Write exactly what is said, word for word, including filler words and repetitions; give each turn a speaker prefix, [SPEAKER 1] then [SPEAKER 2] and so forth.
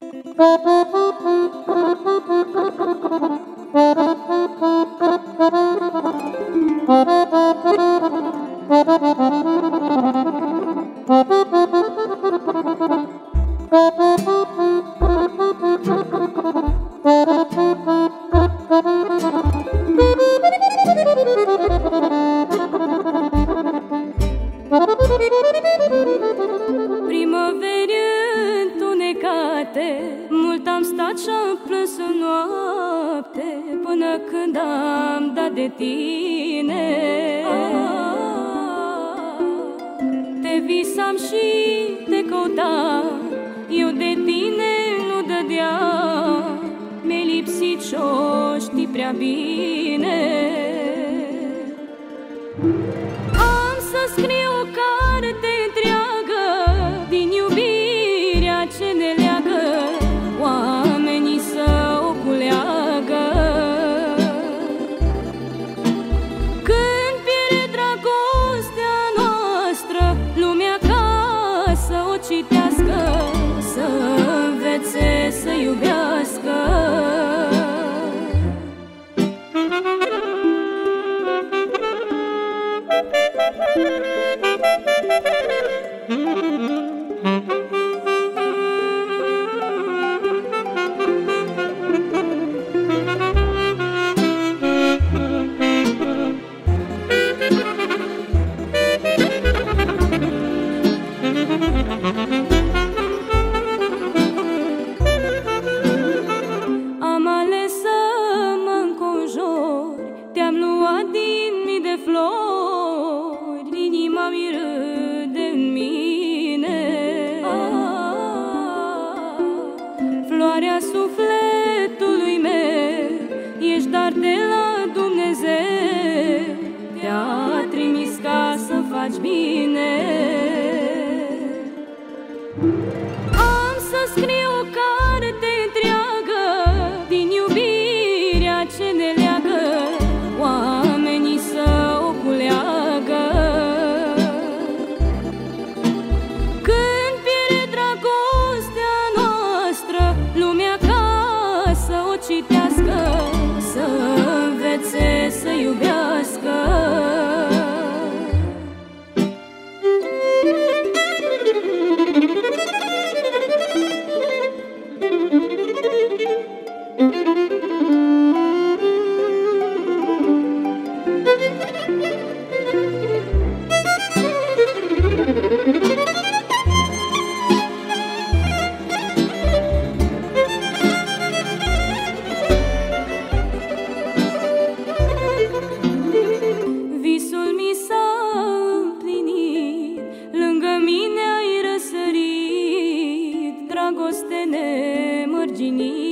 [SPEAKER 1] Primăveri întunecate, mult am stat și-am plâns în noapte, până când am dat de tine. Te visam și te căutam, eu de tine nu dădeam, mi-ai lipsit și-o știi prea bine. Am să scriu o carte întreagă din iubirea ce ne leagă, oamenii să o culeagă. Când pierde dragostea noastră, lumea ca să o citească, să învețe să iubească. Am ales să mă înconjori, te-am luat din mii de flori, inima-mi râde în mine. Floarea sufletului meu, ești dar de la Dumnezeu, te-a trimis ca să faci bine. Am să scriu o carte întreagă din iubirea ce ne leagă, oamenii să o culeagă. Când pierde dragostea noastră, lumea ca să o citească, să învețe să iubească. Visul mi s-a împlinit, lângă mine ai răsărit, dragoste nemărginit.